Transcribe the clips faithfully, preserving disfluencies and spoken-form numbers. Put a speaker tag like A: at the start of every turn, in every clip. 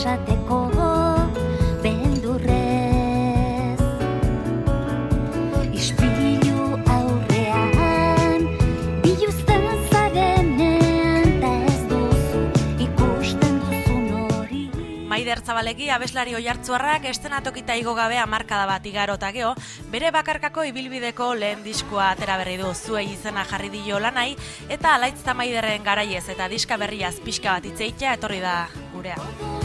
A: esateko beldurrez. Ispilu aurrean biluzten zarenean ta ez duzu ikusten duzun hori.
B: Maider Zabalegi abeslari oihartzuarrak estenatokita igo gabe hamarkada bat igaro eta gero, bere bakarkako ibilbideko lehen diskoa atera berri du Zuei izena jarri dio lanai, eta Alaitz Maiderren garaiez eta diska berriaz pixka bat hitzeitea etorri da gurea.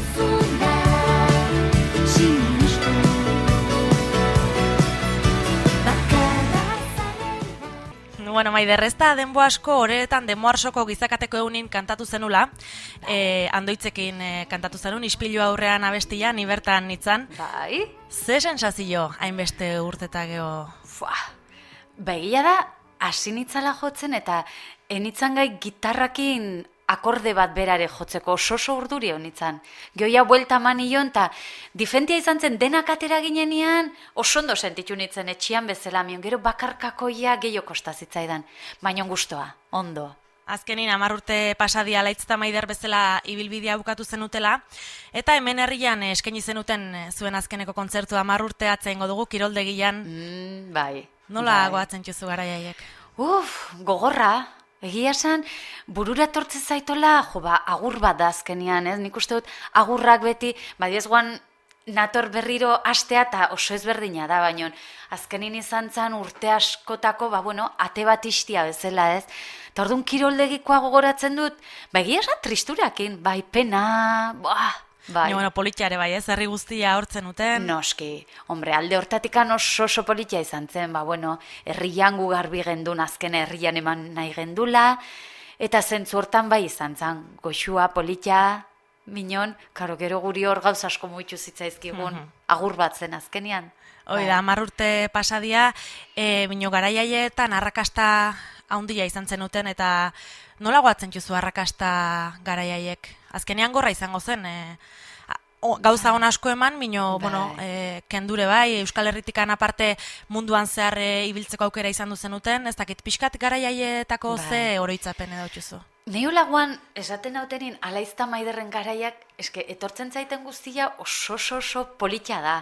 B: Bueno, Maider, ez da denbo asko horretan demoarsoko gizakateko egunin kantatu zenula, eh, andoitzekin eh, kantatu zenun, ispilu aurrean abestia, ni bertan nitzan.
C: Bai?
B: Ze sensazio hainbeste urteta geho?
C: Fua, begia da, hasi nitzala jotzen eta enitzan gai gitarrakin akorde bat berare jotzeko oso oso urduri honitzan. Gioia buelta manion eta difentia izan zen denak atera ginenean oso ondo sentitu nitzen etxian bezala mion. Gero bakarkakoia gehiago kostazitzaidan, baina gustoa, ondo.
B: Azkenin hamar urte pasadia Alaitz Maider bezala ibilbidea bukatu zenutela, eta hemen herrian eskaini zenuten zuen azkeneko kontzertu hamar urte atzeingo dugu kiroldegian.
C: Mm, bai.
B: Nola
C: bai.
B: goatzen txuzu garaiaiek?
C: Uf, gogorra. Egia esan, burura tortzen zaitola, jo ba, agur bat da azkenean, ez? Nik uste dut, agurrak beti, badiez guan nator berriro astea eta oso ezberdina da, baina azkenin izan zen urte askotako, ba, bueno, ate bat istia bezala, ez? Eta orduan kiroldegikoa gogoratzen dut, ba, egia esan tristurakin, bai, pena, ba, bai.
B: Bueno, politxare bai, ez? Herri guztia hortzen uten.
C: Noski, hombre, alde hortatikan oso oso politia izan zen, ba, bueno, herrian gu garbi gendun, azken herrian eman nahi gendula, eta zentzu hortan bai izan zen, goxua, politia, minon, karo gero guri hor gauz asko muitu zitzaizkigun,
B: Mhm.
C: agur bat zen azkenian.
B: Hoi da, hamar urte pasadia, e, bino garaiaietan arrakasta haundia izan zenuten, eta nola goatzen juzu arrakasta garaiaiek? Azkenean gorra izango zen, e, o, gauza hon asko eman, bino,
C: Bai.
B: bueno, e, kendure bai, Euskal Herritikan aparte munduan zehar e, ibiltzeko aukera izan duzenuten, ez dakit pixkat garaiaietako
C: Bai.
B: ze oroitzapen edo txuzu?
C: Neulagoan, esaten hautenin, Alaitz Maiderren garaiak, eske, etortzen zaiten guztia oso oso oso politia da.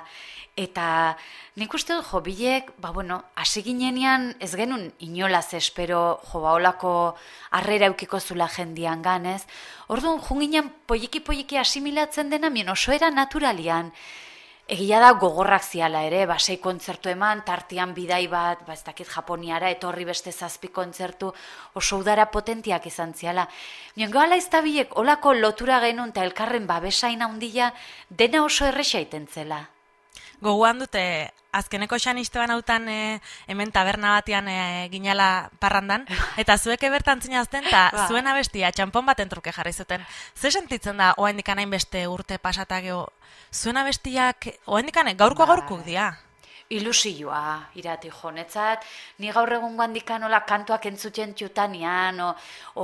C: Eta nik uste dut, jo, bilek, ba, bueno, hasi ginenean ez genuen inolaz espero, jo, ba, olako harrera eukiko zula jendian ganez. Orduan, junginean poliki-poliki asimilatzen dena, mien oso era naturalian. Egia da gogorrak ziala ere, ba, sei kontzertu eman, tartian bidai bat, ba, ez dakit Japoniara, etorri beste zazpi kontzertu, oso udara potentiak izan ziala. Nion goala iztabilek, olako lotura genuen eta elkarren babesain handia, dena oso erresa iten zela.
B: Goguan dute, azkeneko xanisteban hautan e, hemen taberna batean e, ginala parrandan, eta zuek ebertan zinazten, eta
C: Ba.
B: zuen abestia txanpon baten truke jarri zuten. Ze sentitzen da, oaindik anain beste urte pasata geho, zuen abestiak, oaindik anain, gaurko
C: Bai.
B: gaurkuk dira?
C: Ilusioa, irati jonetzat, ni gaur egun gandikan nola kantuak entzuten txutanian, o,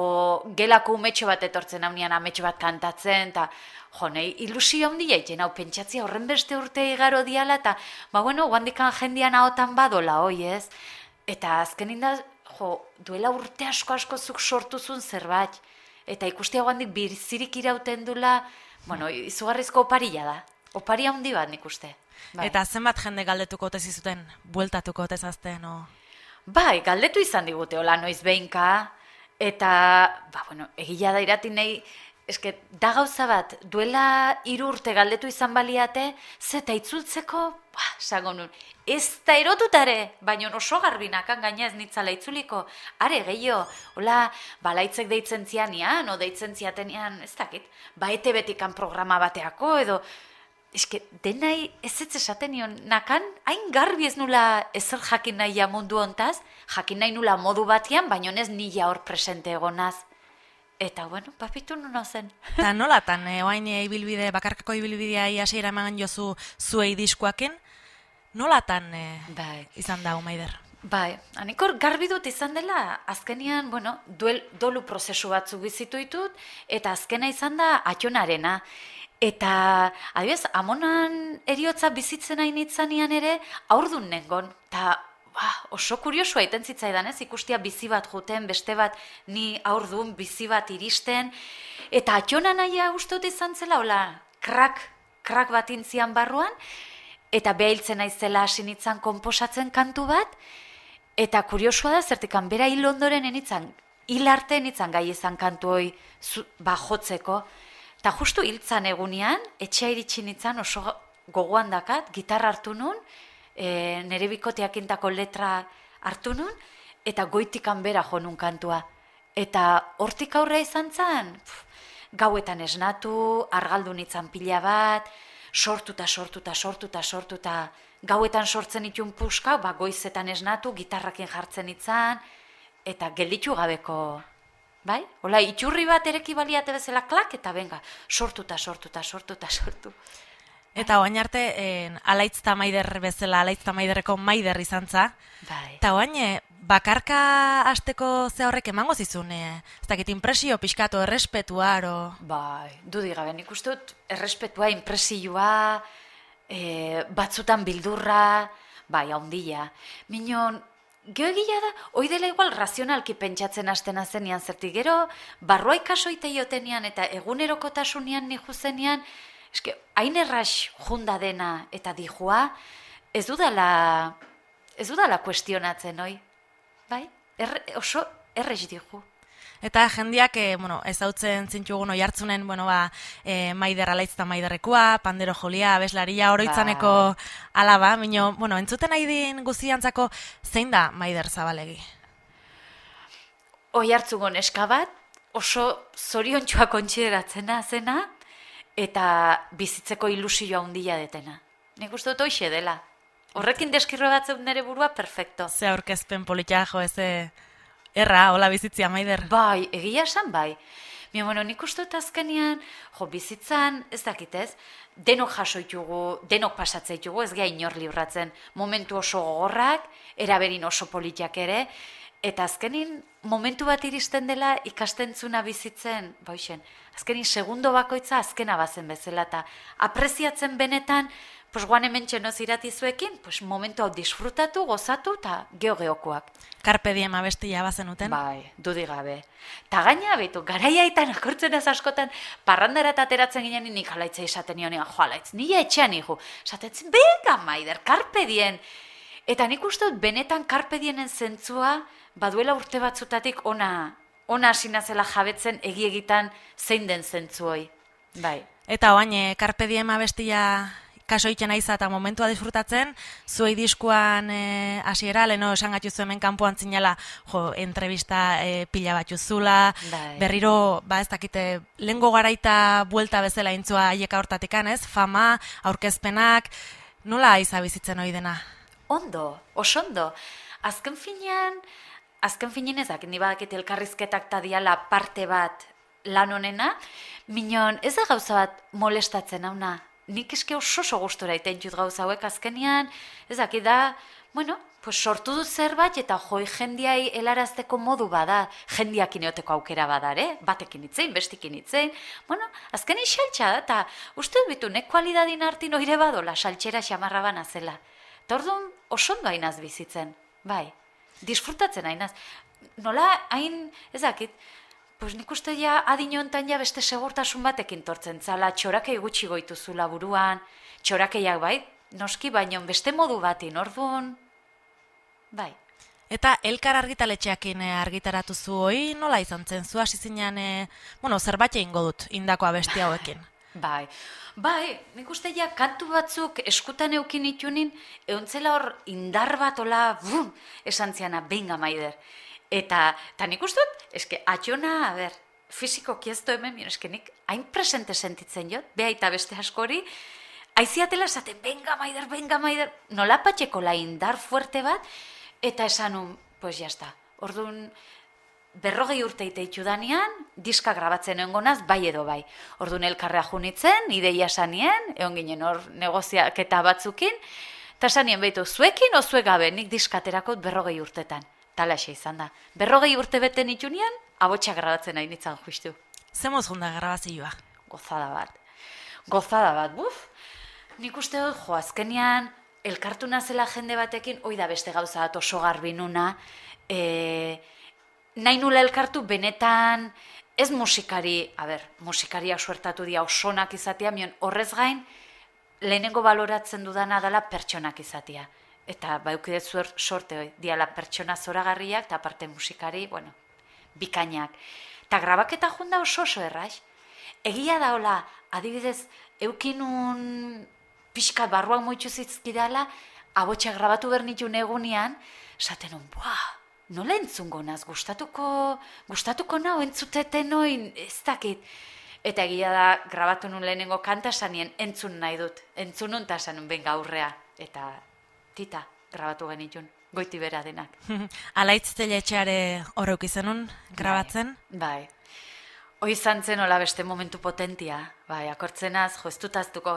C: o gelako umetxo bat etortzen haunean ametxo bat kantatzen, eta jo, nahi ilusio handia iten, hau pentsatzia horren beste urte igaro diala, eta, ba bueno, gandikan jendian ahotan badola, hoi ez? Eta azkenin da, jo, duela urte asko asko zuk sortuzun zerbait, eta ikustia gandik bizirik irauten dula, bueno, izugarrizko oparia da, oparia handi bat nik uste. Bai.
B: Eta zenbat jende galdetuko ote zizuten, bueltatuko ote zazten, o...
C: Bai, galdetu izan digute, hola noiz behinka, eta, ba, bueno, egila da irati nahi, eske, da gauza bat, duela hiru urte galdetu izan baliate, zeta itzultzeko, ba, esango nun, ez da erotutare, baina oso garbinakan gaina ez nitzala itzuliko, are gehiago, hola, balaitzek deitzen zianian, o deitzen ziatenian, ez dakit, ba, ete betikan programa bateako, edo, eske, denai ez ez esaten nion, nakan, hain garbi ez nula ezer jakin nahi mundu hontaz, jakin nahi nula modu batian, baina ez nila hor presente egonaz. Eta, bueno, papitu nuna zen.
B: Eta nolatan, e, oain e, ibilbide, bakarkako ibilbidea hasiera eman jozu zuei diskoakin, nolatan e,
C: Bai.
B: izan da, Maider?
C: Bai, anikor garbi dut izan dela, azkenian, bueno, duel, dolu prozesu batzuk bizitu ditut, eta azkena izan da atxonarena. Eta, adibidez, amonan eriotza bizitzen hain itzanian ere, aurdun nengon. Eta, ba, oso kuriosua iten zitzaidan, ez? Ikustia bizi bat juten, beste bat ni aurdun, bizi bat iristen. Eta atxona nahia uste dut izan zela, hola, krak, krak bat intzian barruan, eta behiltzen naizela hasi nitzan konposatzen kantu bat, eta kuriosua da, zertikan bera hil ondoren enitzan, hil arte enitzan gai izan kantu hoi ba jotzeko, eta justu hiltzan egunean, etxea iritsi nitzan oso gogoan dakat, gitarra hartu nun, e, nere bikoteak intako letra hartu nun, eta goitikan bera jo nun kantua. Eta hortik aurrea izan zen, pf, gauetan esnatu, argaldu nitzan pila bat, sortuta, sortuta, sortuta, sortuta, gauetan sortzen itun puska, ba, goizetan esnatu, gitarrakin jartzen itzan, eta gelditu gabeko, bai? Hola, itxurri bat ereki baliate bezala klak, eta benga, sortuta, sortuta, sortuta, sortu.
B: Eta oain arte, en, alaitz tamaider bezala, alaitz tamaiderreko maider izan za.
C: Bai.
B: Eta oain, e, bakarka hasteko ze horrek emango zizun, e, ez dakit impresio, pixkatu, errespetua, aro...
C: Bai, dudik gabe, nik uste dut, errespetua, impresioa, e, batzutan bildurra, bai, haundila. Minon, geho egia da, hoi dela igual razionalki pentsatzen hastena zenian zertik, gero, barroa ikasoite jotenian eta egunerokotasunean nijo zenian, eske, hain errax junda dena eta dijua, ez dudala, ez dudala kuestionatzen, oi? Bai? Erre, oso errex diju.
B: Eta jendiak, e, bueno, ezautzen zintxugun oi hartzunen, bueno, ba, e, maider alaitzta maiderrekoa, pandero jolia, abeslaria, oroitzaneko alaba, mino, bueno, entzuten nahi din guziantzako, zein da maider zabalegi?
C: Oi hartzugon eska bat, oso zoriontxoa kontsideratzena zena, eta bizitzeko ilusioa handia detena. Nik uste dut hoxe dela. Horrekin deskirro batzen nere burua, perfecto.
B: Ze aurkezpen politia jo, ez erra, hola bizitzia, maider.
C: Bai, egia esan bai. Mio, bueno, nik uste dut azkenean, jo, bizitzan, ez dakitez, denok jasoitugu, denok pasatzeitugu, ez geha inor libratzen, momentu oso gogorrak, eraberin oso politiak ere, eta azkenin, momentu bat iristen dela ikastentzuna bizitzen, boixen, azkenin segundo bakoitza azkena bazen bezala, eta apreziatzen benetan, pues guan hemen txenoz iratizuekin, pues momentu hau disfrutatu, gozatu, eta geo-geokoak.
B: Carpe diem abestia bazenuten?
C: Bai, dudik gabe. Ta gaina betu, garaiaitan akortzen ez askotan, parrandara ateratzen ginen nik alaitza izaten nionean, jo alaitz, nila etxean iku, esatetzen, benga maider, Carpe diem. Eta nik uste dut, benetan Carpe dienen zentzua, baduela urte batzutatik ona, ona asinazela jabetzen egiegitan zein den zentzuoi. Bai.
B: Eta oain, e, Carpe diem abestia kaso egiten aiza eta momentua disfrutatzen, zuei diskuan e, hasiera, leno esan gatiuzu hemen kanpoan zinela, jo, entrevista e, pila bat juzula,
C: Bai.
B: berriro, ba ez dakite, lehengo garaita buelta bezala intzua aieka hortatikan, ez? Fama, aurkezpenak, nola aiza bizitzen hori dena?
C: Ondo, oso ondo. Azken finean, azken finean ezak, ni badakit elkarrizketak ta diala parte bat lan honena, minon ez da gauza bat molestatzen hauna. Nik eske oso oso gustora iten jut gauza hauek azkenean, ez dakit da, bueno, pues sortu dut zerbait eta joi jendiai helarazteko modu bada, jendiak ineoteko aukera badare, batekin itzein, bestikin itzein, bueno, azkenin xaltxa da, eta uste dut bitu, nek kualidadin hartin oire badola, xaltxera xamarra bana zela. Eta orduan oso ondo hainaz bizitzen, bai, disfrutatzen hainaz. Nola hain, ez dakit, pues nik uste ja adin hontan ja beste segurtasun batekin tortzen zala, txorakei gutxi goituzula buruan, txorakeiak bai, noski baino beste modu batin, orduan, bai.
B: Eta elkar argitaletxeakin argitaratu zu hoi, nola izan zen, zu hasi zinean, e, bueno, zerbait egingo dut indako abesti hauekin.
C: Bai, bai, nik uste ja kantu batzuk eskutan eukin itunin, euntzela hor indar bat ola, bum, esan ziana, benga maider. Eta, eta nik uste dut, eske, atxona, a ber, fizikoki ez du hemen, eske nik hain presente sentitzen jot, beha eta beste askori, aiziatela esaten, benga maider, benga maider, nola patxeko la indar fuerte bat, eta esanun, pues jazta, orduan, berrogei urte iteitu danean, diska grabatzen egongonaz, bai edo bai. Orduan elkarrea junitzen, ideia sanien, egon ginen hor negoziaketa batzukin, eta sanien behitu, zuekin o zuek gabe, nik diskaterakot berrogei urtetan. Talaxe izan da. Berrogei urte beten itunian, abotxa grabatzen nahi nitzan justu.
B: Zemoz junda grabazioa?
C: Gozada bat. Gozada bat, buf. Nik uste dut, jo, azkenian, elkartu nazela jende batekin, hoi da beste gauza bat oso garbi nuna, e, nahi nula elkartu benetan ez musikari, a ber, musikariak suertatu dira osonak izatea, mion horrez gain, lehenengo baloratzen dudana dela pertsonak izatea. Eta baukidet zuer sorte hoi, diala pertsona zoragarriak, eta aparte musikari, bueno, bikainak. Eta grabaketa junda oso oso erraz. Egia da hola, adibidez, eukinun pixkat barruan moitzu zitzkidala, abotxak grabatu bernitun egunean, esaten hon, buah, nola entzungo naz, gustatuko, gustatuko nao, entzuteten noin, ez dakit. Eta egia da, grabatu nun lehenengo kanta sanien, entzun nahi dut, entzun nun eta sanun benga aurrea, eta tita, grabatu genitun, goiti bera denak.
B: Alaitz teletxeare horreuk izenun, grabatzen?
C: Bai, bai. Hoi izan zen hola beste momentu potentia, bai, akortzenaz, jo, ez dut aztuko,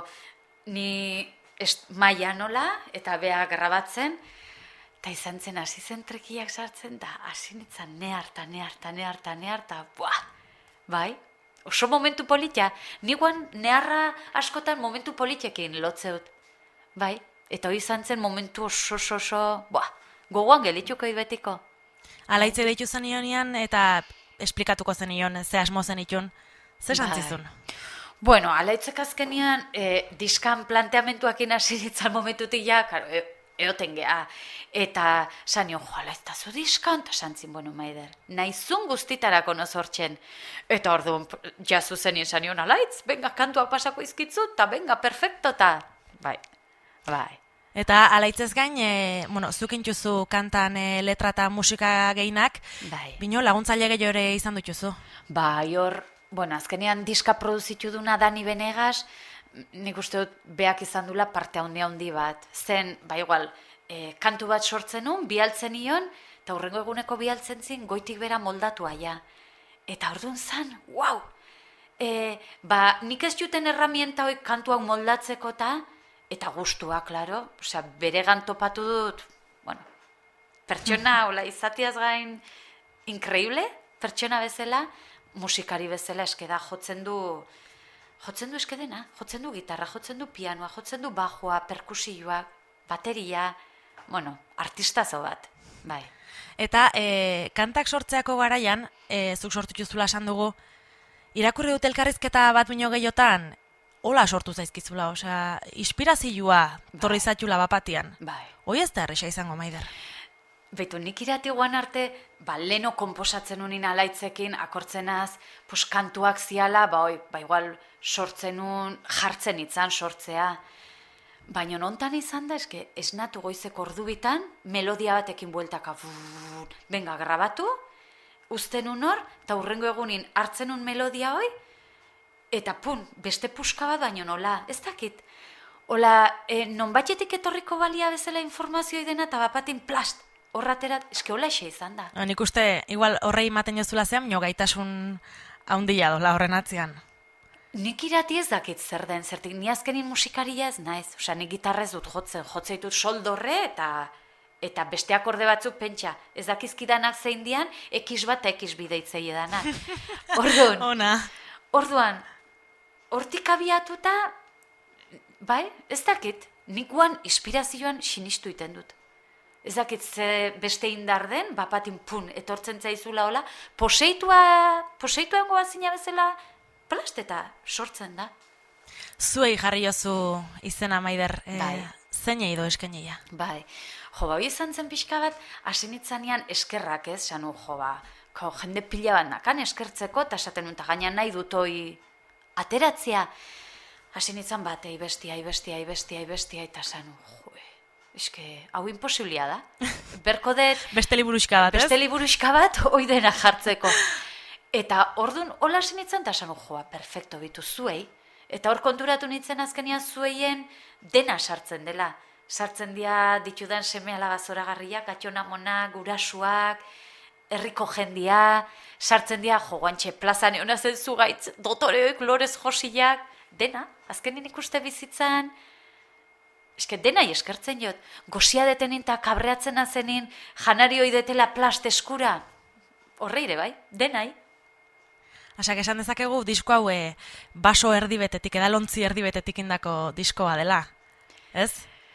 C: ni maia nola, eta bea grabatzen, eta izan zen hasi zen trekiak sartzen, da hasi nintzen nehar, ta nehar, ta nehar, ta nehar, ta buah, bai, oso momentu politia, niguan neharra askotan momentu politiekin lotzeut, bai, eta hori izan zen momentu oso, oso, oso, buah, gogoan gelituko betiko.
B: Alaitze deitu zen ionian, eta esplikatuko zen ion, ze asmo zen itun, ze santzizun?
C: Bueno, alaitzek azkenian, e, diskan planteamentuakin hasi ditzan momentutik ja, karo, e, eoten geha, eta sanio, jo, alaiztazu diskan, eta santzin, bueno, maider, nahizun guztitarako nozortzen, eta orduan, jazu zenien sanion, alaitz, benga, kantuak pasako izkitzu, eta benga, perfecto, eta, bai, bai.
B: Eta alaitzez gain, e, bueno, zuk intuzu kantan e, letra eta musika gehinak,
C: bai.
B: Bino laguntzaile gehiago ere izan dutuzu.
C: Bai, hor, bueno, azkenean diska produzitu duna Dani Benegas, nik uste dut beak izan dula parte handi handi bat. Zen, ba igual, e, kantu bat sortzen nun, bialtzen nion, eta hurrengo eguneko bialtzen zin, goitik bera moldatu aia. Eta orduan zan, wow! E, ba, nik ez juten herramienta hoi kantu hau moldatzeko eta, eta gustua, klaro, osea, beregan topatu dut, bueno, pertsona, hola, izatiaz gain, increíble, pertsona bezala, musikari bezala eskeda jotzen du, jotzen du eskedena, jotzen du gitarra, jotzen du pianoa, jotzen du bajua, perkusioa, bateria, bueno, artistazo bat, bai.
B: Eta e, kantak sortzeako garaian, e, zuk sortu juzula esan dugu, irakurri dut elkarrizketa bat bino gehiotan, hola sortu zaizkizula, osea, inspirazioa torri zatxula bapatian.
C: Bai.
B: Hoi ez da erresa izango, Maider?
C: Beitu, nik irati guan arte, ba, leno komposatzen unin alaitzekin, akortzenaz, pues, kantuak ziala, ba, oi, ba, igual, sortzen un, jartzen itzan sortzea. Baina nontan izan da, eske, esnatu goizeko ordubitan, melodia batekin bueltaka, buuu, benga, grabatu, uzten un hor, eta hurrengo egunin hartzen un melodia hoi, eta pun, beste puska bat baino nola, ez dakit. Ola, e, nonbaitetik etorriko balia bezala informazioi dena, eta bapatin plast, horraterat, eske hola ese izan da.
B: Nik uste, igual horrei ematen jozula zean, nio gaitasun haundia dola horren atzian.
C: Nik irati ez dakit zer den, zertik, ni azkenin musikaria ez naiz, osea, nik gitarrez dut jotzen, jotzeitut soldorre, eta eta beste akorde batzuk pentsa, ez dakizkidanak zein dian, ekiz bat eta ekiz bideitzei edanak. Orduan,
B: Ona.
C: Orduan, hortik abiatuta, bai, ez dakit, nikuan inspirazioan sinistu iten dut. Ez dakit ze beste indar den, bapatin pun, etortzen zaizula hola, poseitua, poseitua engoa zina bezala, plasteta sortzen da.
B: Zuei jarri jozu izena, Maider, e,
C: Bai.
B: zein edo eskeneia?
C: Bai, jo, bai izan zen pixka bat, hasi nitzanean eskerrak ez, sanu, jo, ba, ko, jende pila bat nakan eskertzeko, eta esaten nuen, gainan nahi dutoi ateratzea. Hasi nitzan bat, ei bestia, ei bestia, ei bestia, ei bestia, eta sanu, jo, eske, hau imposiblia da. Berko det,
B: Beste liburuxka bat, ez?
C: beste liburuxka bat, hoi dena jartzeko. Eta orduan, hola hasi nitzan, eta sanu, joa, perfecto, bitu zuei. Eta hor konturatu nintzen azkenean zueien dena sartzen dela. Sartzen dira ditudan seme alaba zoragarriak, atxonamona, gurasuak, herriko jendia, sartzen dira, jo, guantxe, plazan egon zen zugaitz, dotoreoek, lorez josiak, dena, azkenin ikuste bizitzan, eske denai eskertzen jot, gozia detenin eta kabreatzen azenin, janarioi detela plast eskura, horreire bai, denai.
B: Asak esan dezakegu disko hau e, baso erdibetetik, edalontzi erdibetetik indako diskoa dela, ez?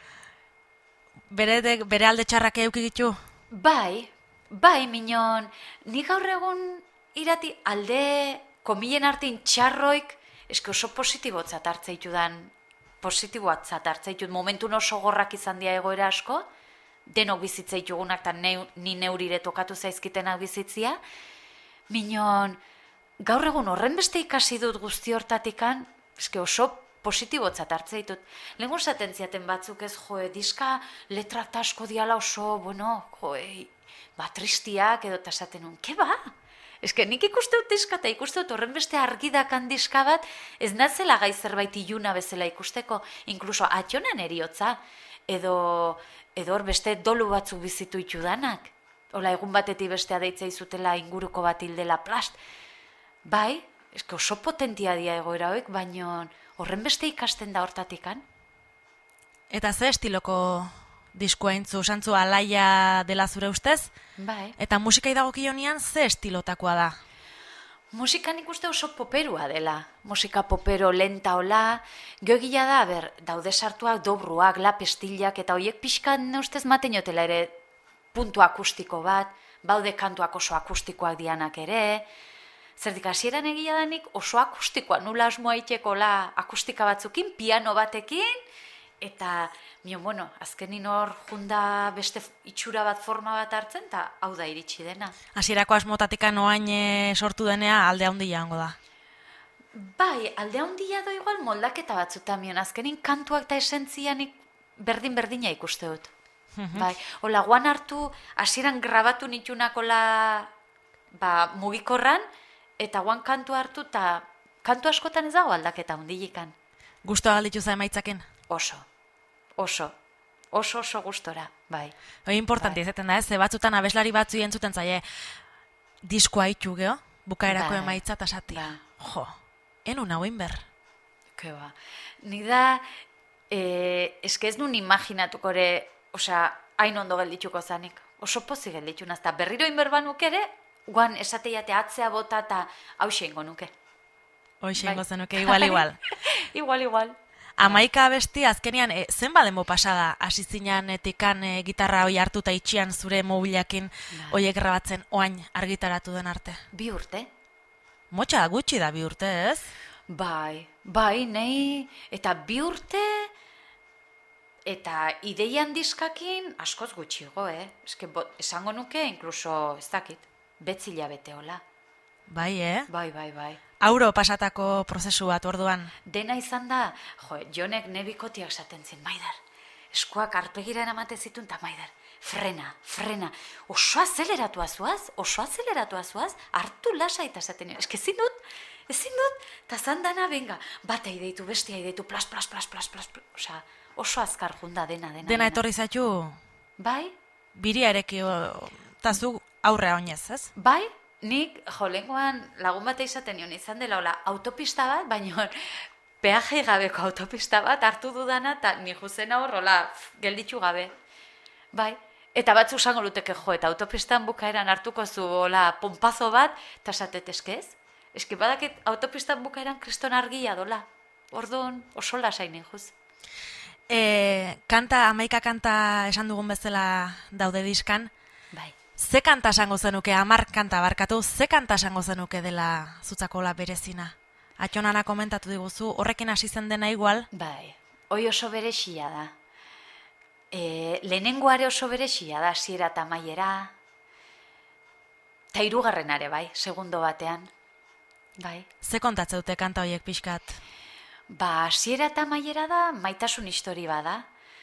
B: Bere, de, bere alde txarrak eukigitu?
C: Bai, bai, minon, ni gaur egun irati alde komilen artin txarroik, eske oso positibotzat hartzeitudan, positiboatzat hartzeitut, momentun oso gorrak izan dia egoera asko, denok bizitzeitugunak eta neu, ni neurire tokatu zaizkitenak bizitzia, minon, gaur egun horren beste ikasi dut guzti hortatikan, eske oso positibotzat hartzeitut. Lehenko esaten ziaten batzuk ez, joe, diska letrak asko diala oso, bueno, joe, ba, tristiak edo tasaten nun, ke ba? Eske nik ikuste dut diska eta ikuste dut horren beste argidakan diska bat, ez nazela gai zerbait iluna bezala ikusteko, inkluso atxonan eriotza, edo, edo hor beste dolu batzuk bizitu itudanak. Ola, egun batetik bestea deitza izutela inguruko bat hildela plast. Bai, eske oso potentia dia egoera hoik, baino horren beste ikasten da hortatikan.
B: Eta ze estiloko diskua intzu, santzu alaia dela zure ustez?
C: Bai.
B: Eta musikai dagokionean ze estilotakoa da?
C: Musikan ikuste oso poperua dela. Musika popero lenta hola, geogila da, ber, daude sartuak dobruak, la pestillak, eta hoiek pixkan ustez mateinotela ere puntu akustiko bat, baude kantuak oso akustikoak dianak ere, zerdik hasieran egia danik oso akustikoa, nula asmoa iteko la akustika batzukin, piano batekin, eta, mion, bueno, azkenin hor junda beste itxura bat, forma bat hartzen, eta hau da iritsi dena.
B: Hasierako asmotatikan oain e, sortu denea alde handia hango da.
C: Bai, alde handia do igual moldaketa batzuta mion, azkenin kantuak eta esentzianik berdin-berdina ikuste dut. Bai, hola, guan hartu, hasieran grabatu nitunakola ba, mugikorran, eta guan kantu hartu, eta kantu askotan ez dago aldaketa hundilikan.
B: Gustoa galditu za emaitzaken?
C: Oso, oso, oso oso gustora, bai.
B: Hoi importanti, bai. Izaten da ez, ze batzutan abeslari batzu entzuten zaie, diskoa itu geho, bukaerako bai. Emaitza eta sati. Bai. Jo, enun hauen ber.
C: Ke ba, ni da, eh, eske ez nun imaginatuko ere, osea, hain ondo geldituko zanik. Oso pozi gelditu nazta. Berriro inberba nuke ere, guan esateiate atzea bota eta hause ingo nuke.
B: Hoxe ingo zenuke, igual, igual.
C: igual, igual.
B: Amaika abesti azkenean, e, zenba denbo pasada, hasi zinean etikan e, gitarra hoi hartu eta itxian zure mobilakin hoiek grabatzen oain argitaratu den arte?
C: Bi urte.
B: Motxa gutxi da bi urte, ez?
C: Bai, bai, nei, eta bi urte... Eta ideian diskakin askoz gutxigo, eh? Eske, bo, esango nuke, inkluso, ez dakit, betzila bete hola.
B: Bai, eh?
C: Bai, bai, bai.
B: Auro pasatako prozesu bat orduan.
C: Dena izan da, jo, jonek nebikotiak esaten zin, Maider, eskuak arpegira eramate zitun, eta Maider, frena, frena, oso azeleratua zuaz, oso azeleratua zuaz, hartu lasa eta esaten nio, eske ezin dut, ezin dut, eta zandana, benga, bata ideitu, bestia ideitu, plas, plas, plas, plas, plas, plas, osa, oso azkar junda dena, dena.
B: Dena etorri zaitu?
C: Bai.
B: Biria ereki, eta zu aurrea oinez, ez?
C: Bai, nik, jo, lehenkoan lagun bat izaten nion izan dela, hola, autopista bat, baina peaje gabeko autopista bat hartu dudana, eta ni juzen hor, hola, gelditu gabe. Bai, eta batzu zango luteke jo, eta autopistan bukaeran hartuko zu, hola, pompazo bat, eta esatet eskez? Eski badakit autopistan bukaeran kriston argia dola. Orduan, oso lasainen juz.
B: E, kanta, amaika kanta esan dugun bezala daude diskan.
C: Bai.
B: Ze kanta esango zenuke, amar kanta barkatu, ze kanta esango zenuke dela zutzakola berezina? Atxonana komentatu diguzu, horrekin hasi zen dena igual?
C: Bai, hoi oso berezia da. E, lehenengoare oso berezia da, hasiera eta amaiera. Ta hirugarrenare bai, segundo batean. Bai.
B: Ze kontatze dute kanta horiek pixkat?
C: Ba, hasiera eta amaiera da, maitasun histori bada.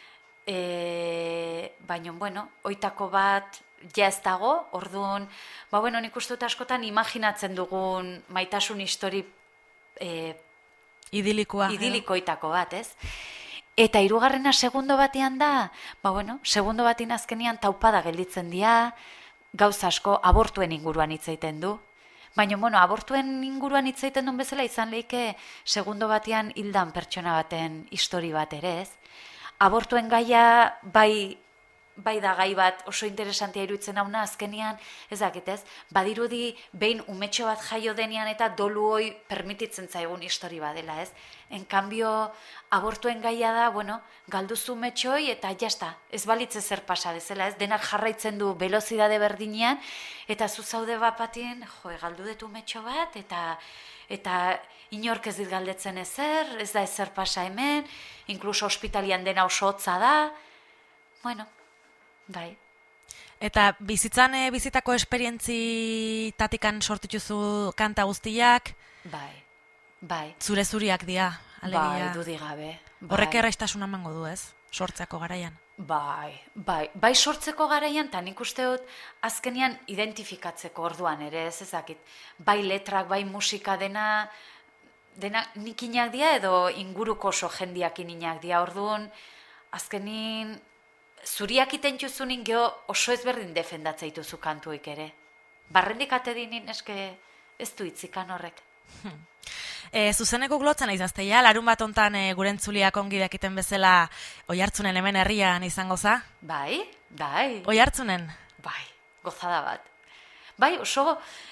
C: E, baina, bueno, oitako bat ja ez dago, orduan, ba, bueno, nik uste dut askotan imaginatzen dugun maitasun histori e,
B: idilikoa.
C: Idilikoitako bat, ez? Eta hirugarrena segundo batean da, ba, bueno, segundo batean azkenian taupada gelditzen dira, gauza asko abortuen inguruan hitz egiten du. Baina, bueno, abortuen inguruan hitz egiten duen bezala izan leike segundo batean hildan pertsona baten histori bat ere, ez? Abortuen gaia bai bai da gai bat oso interesantia iruditzen hauna, azkenian, ez dakit ez, badirudi behin umetxo bat jaio denean eta dolu hoi permititzen zaigun histori badela, ez? En cambio, abortuen gaia da, bueno, galduzu umetxoi eta jasta, ez balitze zer pasa bezala, ez? Denak jarraitzen du velozidade berdinean, eta zu zaude bat batien, jo, galdu dut umetxo bat, eta eta inork ez dit galdetzen ezer, ez da ezer pasa hemen, inkluso ospitalian dena oso hotza da, bueno, bai.
B: Eta bizitzan e, bizitako esperientzitatikan sortituzu kanta guztiak?
C: Bai, bai.
B: Zure zuriak dira, alegia.
C: Bai, dudik gabe. Bai.
B: Horrek erraistasuna emango du, ez? Sortzeako garaian.
C: Bai, bai, bai sortzeko garaian, eta nik uste dut azkenian identifikatzeko orduan ere, ez ezakit. Bai letrak, bai musika dena, dena nik inak dia edo inguruko oso jendiak ininak dia orduan, azkenin zuriak itentzuzunin geho oso ezberdin defendatzea ituzu kantuik ere. Barrendik ate dinin eske ez du itzikan horrek.
B: E, zuzeneko glotzen aizazteia, larun bat ontan e, gure entzuliak ongi dakiten bezala Oiartzunen hemen herrian izango za?
C: Bai, bai.
B: Oiartzunen?
C: Bai, gozada bat. Bai, oso,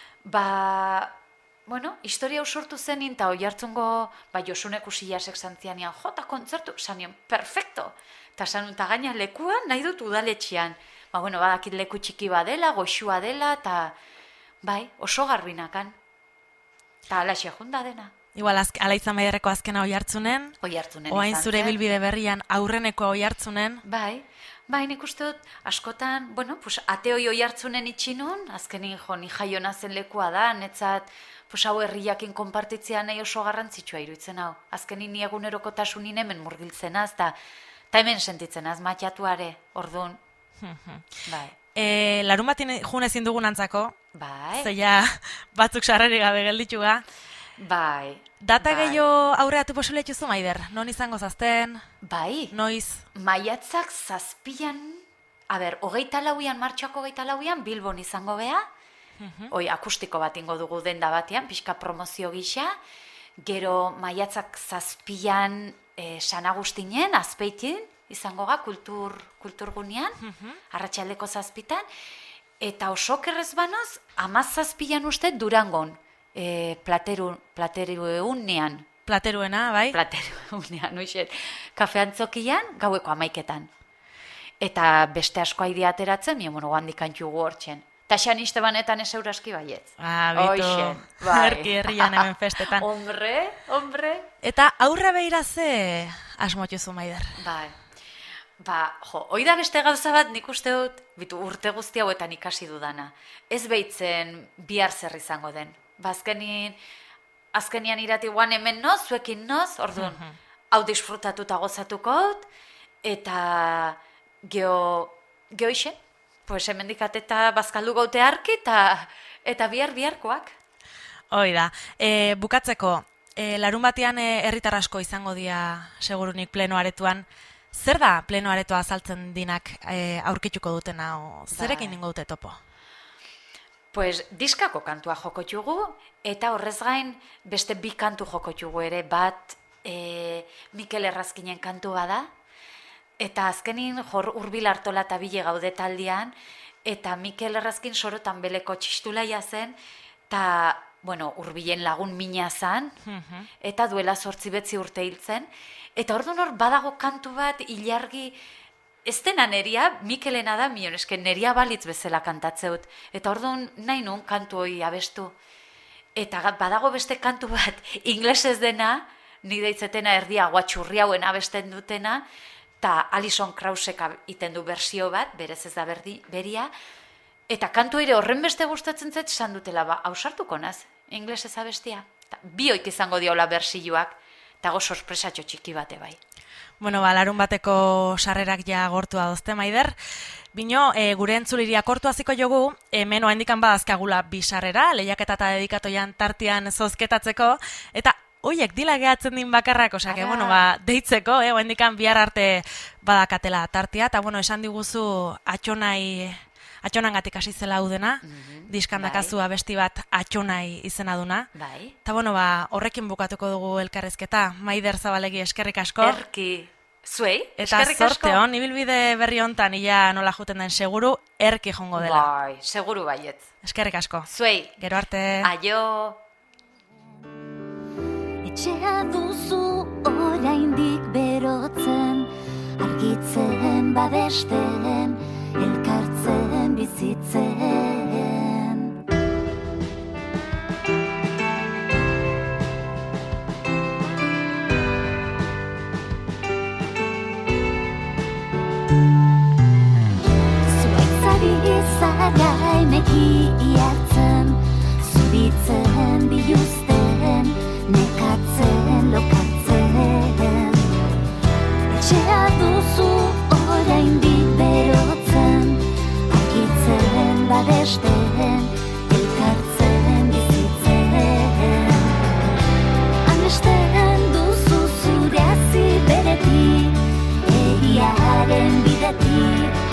C: ba, bueno, historia usortu zenin, eta Oiartzungo, ba, Josunek usilasek zantzianian, jota kontzertu, zanion, perfecto. Eta zanun, eta gaina lekuan nahi dut udaletxian. Ba, bueno, badakit leku txiki badela, goxua dela, eta, bai, oso garbinakan. Eta alaxia junda dena.
B: Igual, azk, ala izan baiderreko azkena Oiartzunen.
C: Oiartzunen
B: Oain
C: izan
B: zure
C: zen.
B: bilbide berrian aurreneko Oiartzunen.
C: Bai, bai, nik uste dut, askotan, bueno, pues, ate hoi Oiartzunen itxinun, azkenin jo, ni jaiona zen lekua da, netzat, pues, hau herriakin konpartitzea nahi oso garrantzitsua iruditzen hau. Azkenin ni egunerokotasunin hemen murgiltzen az, eta hemen sentitzen az, matiatuare, orduan. Bai.
B: E, larun batin jun ezin dugun antzako,
C: Bai.
B: zeia batzuk sarreri gabe geldituga.
C: Bai.
B: Data
C: bai.
B: gehiago aurreatu posible etxuzu, Maider? Non izango zazten?
C: Bai.
B: Noiz?
C: Maiatzak zazpian, a ber, hogeita lauian, martxoako hogeita lauian, Bilbon izango beha. Hoi, akustiko bat ingo dugu denda batean, pixka promozio gisa. Gero maiatzak zazpian e, San Agustinen, Azpeitin, izango ga, kultur, kulturgunean, arratsaldeko zazpitan. Eta oso kerrez banoz, amaz zazpian uste Durangon, e, plateru, plateru egunean.
B: Plateruena, bai?
C: Plateru egunean, oixet. Kafeantzokian, gaueko amaiketan. Eta beste asko haidea ateratzen, mi mono handik antxugu hortzen. Ta xan iztebanetan ez euraski baiet.
B: Ah, bitu,
C: bai.
B: herki herrian hemen festetan.
C: Hombre, hombre.
B: Eta aurra behira ze asmotuzu, Maider?
C: Bai. Ba, jo, hoi da beste gauza bat nik uste dut, bitu, urte guzti hauetan ikasi dudana. Ez behitzen bihar zer izango den. Ba, azkenin, azkenian irati guan hemen noz, zuekin noz, orduan, hau disfrutatuta gozatuko dut, eta geho, geho ise, pues hemendik ateta bazkaldu gaute arki, eta, eta bihar biharkoak.
B: Hoi da, e, bukatzeko, e, larun batean e, herritar asko izango dira segurunik pleno aretuan. Zer da pleno aretoa azaltzen dinak e, aurkituko dutena, o zerekin ningo dute topo?
C: Pues diskako kantua jokotxugu, eta horrez gain beste bi kantu jokotxugu ere, bat e, Mikel Errazkinen kantu bada, eta azkenin jor Urbil Artola eta bile gaude taldean, eta Mikel Errazkin sorotan beleko txistulaia zen, eta, bueno, Urbilen lagun mina zan, eta duela zortzi betzi urte hiltzen, eta orduan hor badago kantu bat ilargi, ez dena neria, Mikelena da, mion, eske neria balitz bezala kantatzeut. Eta orduan nahi nun kantu hori abestu. Eta badago beste kantu bat, inglesez dena, ni deitzetena erdia guatxurri hauen abesten dutena, eta Alison Kraussek iten du bersio bat, berez ez da berdi, beria, eta kantu ere horren beste gustatzen zait, esan dutela, ba, hausartuko naz, inglesez abestia. Ta, bioik izango diola bersioak, eta go sorpresatxo txiki bate bai.
B: Bueno, ba, larun bateko sarrerak ja gortu adozte, Maider. Bino, e, gure entzuliri akortu hasiko jogu, hemen oaindikan badazkagula bi sarrera, lehiaketa eta dedikatoian tartian zozketatzeko, eta hoiek dila gehatzen din bakarrak, osake,
C: Ara.
B: bueno, ba, deitzeko, eh, oaindikan bihar arte badakatela tartia, eta bueno, esan diguzu atxonai, atxonangatik hasi zela hau dena,
C: Mhm,
B: diskandakazu abesti bat atxonai izena duna.
C: Bai.
B: Eta bueno, ba, horrekin bukatuko dugu elkarrezketa. Maider Zabalegi eskerrik asko.
C: Erki, Zuei,
B: Eta
C: eskerrik asko.
B: zorte hon, ibilbide berri hontan ia nola juten den seguru, erki jongo dela.
C: Bai, seguru baiet.
B: Eskerrik asko.
C: Zuei,
B: Gero arte.
C: aio.
A: Etxea duzu oraindik berotzen, argitzen, babesten, elkartzen, bizitzen. Zuaitzari zara emeki hartzen, zuritzen, biluzten, nekatzen, lokartzen. Etxea duzu oraindik berotzen, argitzen, babesten, elkartzen, bizitzen. Amesten duzu zure hazi beretik, egiaren bidetik,